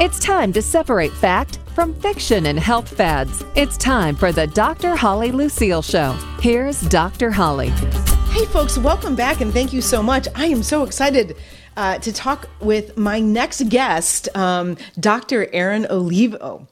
It's time to separate fact from fiction and health fads. It's time for the Dr. Holly Lucille Show. Here's Dr. Holly. Hey folks, welcome back and thank you so much. I am so excited to talk with my next guest, Dr. Erin Olivo.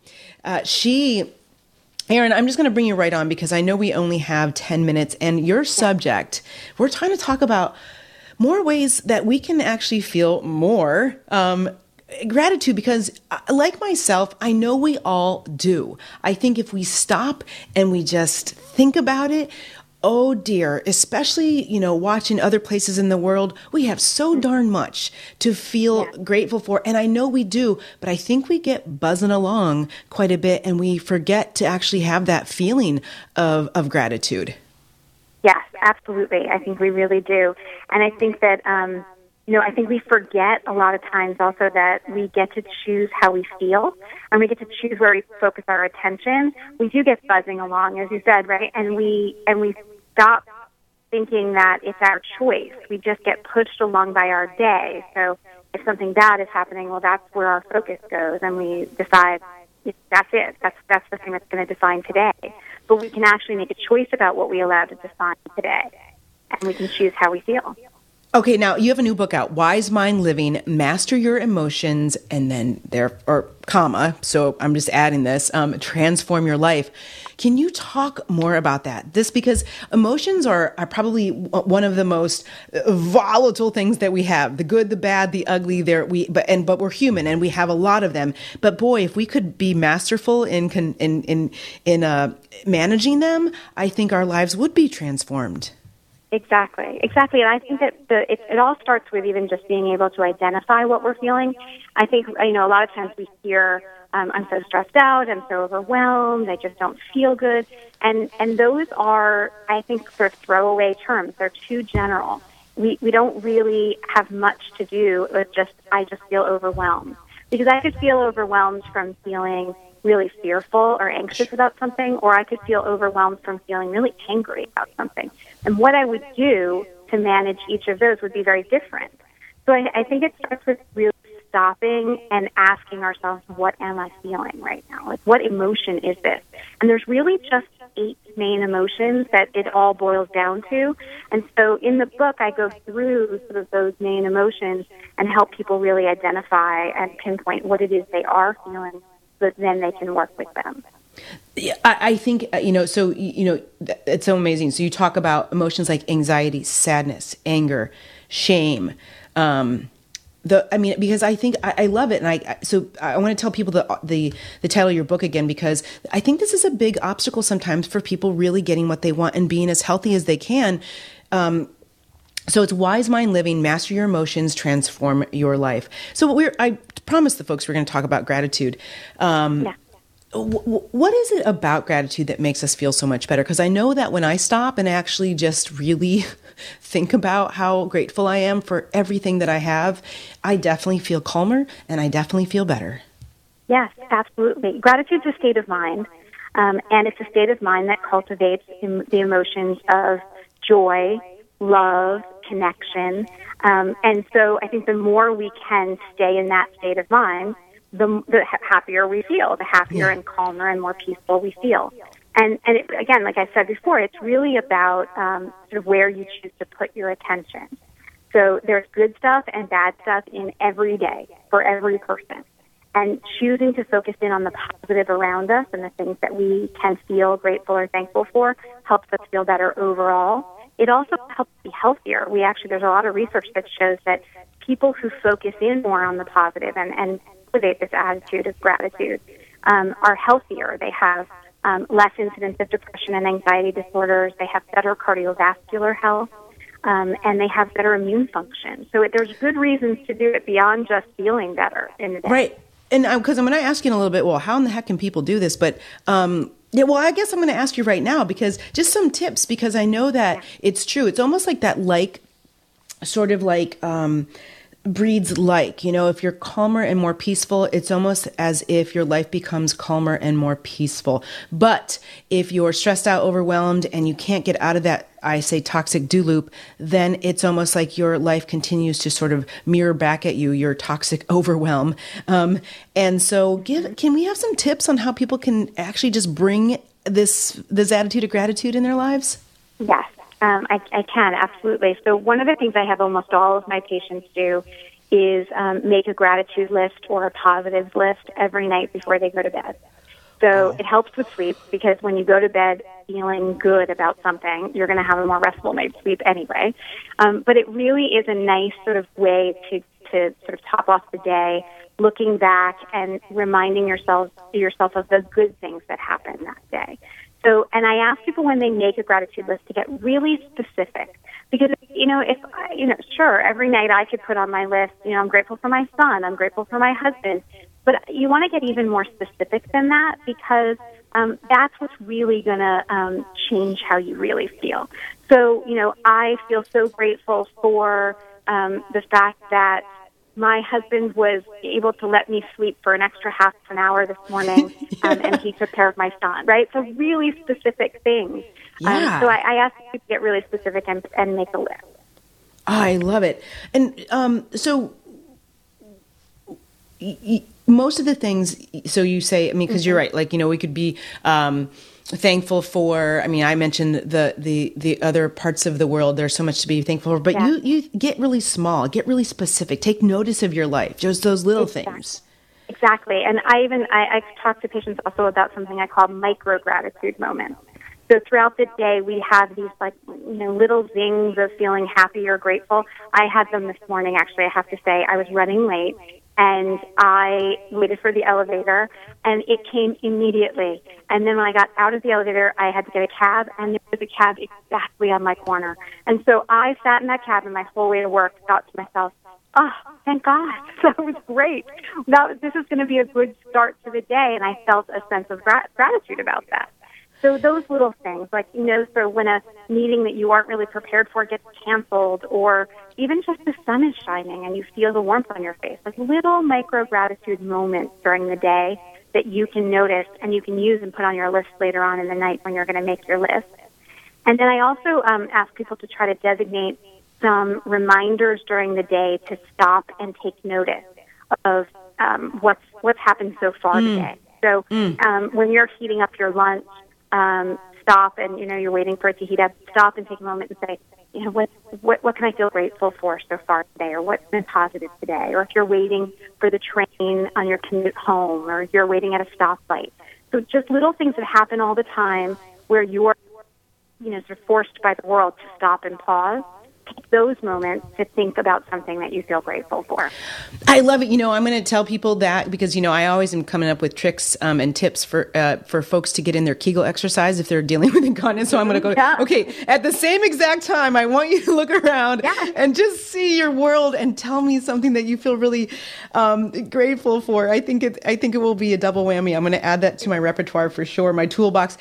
Erin, I'm just going to bring you right on because I know we only have 10 minutes and your subject, we're trying to talk about more ways that we can actually feel more gratitude because like myself, I know we all do. I think if we stop and we just think about it, oh dear, especially, watching other places in the world, we have so darn much to feel grateful for. And I know we do, but I think we get buzzing along quite a bit and we forget to actually have that feeling of gratitude. Yes, absolutely. I think we really do. And I think that, I think we forget a lot of times also that we get to choose how we feel and we get to choose where we focus our attention. We do get buzzing along, as you said, right? And we stop thinking that it's our choice. We just get pushed along by our day. So if something bad is happening, well, that's where our focus goes, and we decide that's it. That's the thing that's going to define today. But we can actually make a choice about what we allow to define today, and we can choose how we feel. Okay, now you have a new book out, Wise Mind Living, Master Your Emotions, and then so I'm just adding this, Transform Your Life. Can you talk more about that? Because emotions are probably one of the most volatile things that we have. The good, the bad, the ugly. But we're human and we have a lot of them. But boy, if we could be masterful in managing them, I think our lives would be transformed. Exactly. And I think that it all starts with even just being able to identify what we're feeling. I think, a lot of times we hear, I'm so stressed out, I'm so overwhelmed, I just don't feel good. And those are, I think, sort of throwaway terms. They're too general. We don't really have much to do with I just feel overwhelmed. Because I could feel overwhelmed from feeling really fearful or anxious about something, or I could feel overwhelmed from feeling really angry about something. And what I would do to manage each of those would be very different. So I think it starts with really stopping and asking ourselves, what am I feeling right now? Like, what emotion is this? And there's really just 8 main emotions that it all boils down to. And so in the book, I go through sort of those main emotions and help people really identify and pinpoint what it is they are feeling, so then they can work with them. Yeah, I think, it's so amazing. So you talk about emotions like anxiety, sadness, anger, shame. Because I think I love it. And I want to tell people the title of your book again, because I think this is a big obstacle sometimes for people really getting what they want and being as healthy as they can. So it's Wise Mind Living, Master Your Emotions, Transform Your Life. So I promised the folks we're going to talk about gratitude. What is it about gratitude that makes us feel so much better? Because I know that when I stop and actually just really think about how grateful I am for everything that I have, I definitely feel calmer and I definitely feel better. Yes, absolutely. Gratitude's a state of mind, and it's a state of mind that cultivates the emotions of joy, love, connection. And so I think the more we can stay in that state of mind, the happier we feel, the happier and calmer and more peaceful we feel. And again, like I said before, it's really about sort of where you choose to put your attention. So there's good stuff and bad stuff in every day for every person. And choosing to focus in on the positive around us and the things that we can feel grateful or thankful for helps us feel better overall. It also helps be healthier. There's a lot of research that shows that people who focus in more on the positive and cultivate this attitude of gratitude are healthier. They have less incidence of depression and anxiety disorders. They have better cardiovascular health, and they have better immune function. So there's good reasons to do it beyond just feeling better in the day. Right. And because I'm going to ask you in a little bit, well, how in the heck can people do this? But I guess I'm going to ask you right now, because just some tips, because I know that it's true. It's almost like that, breeds like. If you're calmer and more peaceful, it's almost as if your life becomes calmer and more peaceful. But if you're stressed out, overwhelmed, and you can't get out of that, I say, toxic do loop, then it's almost like your life continues to sort of mirror back at you, your toxic overwhelm. And so can we have some tips on how people can actually just bring this attitude of gratitude in their lives? Yes. I can, absolutely. So one of the things I have almost all of my patients do is make a gratitude list or a positives list every night before they go to bed. So it helps with sleep because when you go to bed feeling good about something, you're going to have a more restful night's sleep anyway. But it really is a nice sort of way to sort of top off the day, looking back and reminding yourself of the good things that happened that day. So, and I ask people when they make a gratitude list to get really specific because, sure, every night I could put on my list, I'm grateful for my son, I'm grateful for my husband, but you want to get even more specific than that because that's what's really going to change how you really feel. So, I feel so grateful for the fact that my husband was able to let me sleep for an extra half an hour this morning, and he took care of my son, right? So really specific things. Yeah. So I asked you to get really specific and make a list. I love it. And so most of the things, so you say, because you're right, we could be thankful for, I mentioned the other parts of the world. There's so much to be thankful for, but you get really small, get really specific, take notice of your life, just those little things. Exactly. And I talk to patients also about something I call micro gratitude moments. So throughout the day, we have these little zings of feeling happy or grateful. I had them this morning, actually. I have to say, I was running late. And I waited for the elevator, and it came immediately. And then when I got out of the elevator, I had to get a cab, and there was a cab exactly on my corner. And so I sat in that cab, and my whole way to work thought to myself, oh, thank God. That was great. This is going to be a good start to the day, and I felt a sense of gratitude about that. So those little things, so when a meeting that you aren't really prepared for gets canceled, or even just the sun is shining and you feel the warmth on your face, little micro gratitude moments during the day that you can notice and you can use and put on your list later on in the night when you're going to make your list. And then I also ask people to try to designate some reminders during the day to stop and take notice of what's happened so far today. So when you're heating up your lunch, stop and, you're waiting for it to heat up, stop and take a moment and say, what can I feel grateful for so far today, or what's been positive today? Or if you're waiting for the train on your commute home, or you're waiting at a stoplight. So just little things that happen all the time where you're, sort of forced by the world to stop and pause. Take those moments to think about something that you feel grateful for. I love it. I'm going to tell people that because, I always am coming up with tricks and tips for folks to get in their Kegel exercise if they're dealing with incontinence. So I'm going to go, okay, at the same exact time, I want you to look around and just see your world and tell me something that you feel really grateful for. I think it will be a double whammy. I'm going to add that to my repertoire for sure, my toolbox.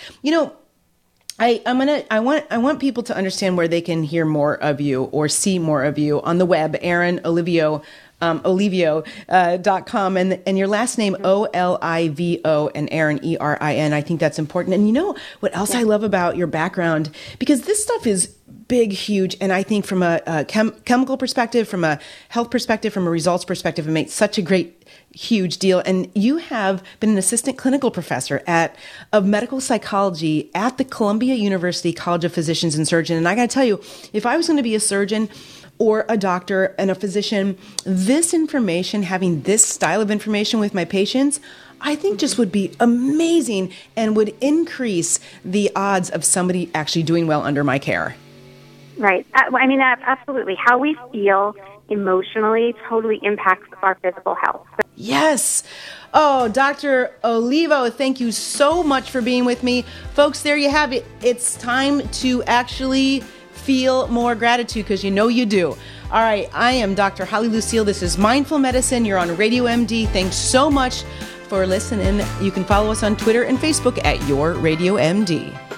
I want people to understand where they can hear more of you or see more of you on the web, Erin Olivo, Olivio.com, and your last name, Olivo, and Erin, Erin. I think that's important. And what else I love about your background, because this stuff is big, huge, and I think from a chemical perspective, from a health perspective, from a results perspective, it makes such a great, huge deal. And you have been an assistant clinical professor of medical psychology at the Columbia University College of Physicians and Surgeons. And I got to tell you, if I was going to be a surgeon or a doctor and a physician, this information, having this style of information with my patients, I think just would be amazing and would increase the odds of somebody actually doing well under my care. Right. Absolutely. How we feel emotionally totally impacts our physical health. Yes. Oh, Dr. Olivo, thank you so much for being with me. Folks, there you have it. It's time to actually feel more gratitude because you do. All right. I am Dr. Holly Lucille. This is Mindful Medicine. You're on Radio MD. Thanks so much for listening. You can follow us on Twitter and Facebook at Your Radio MD.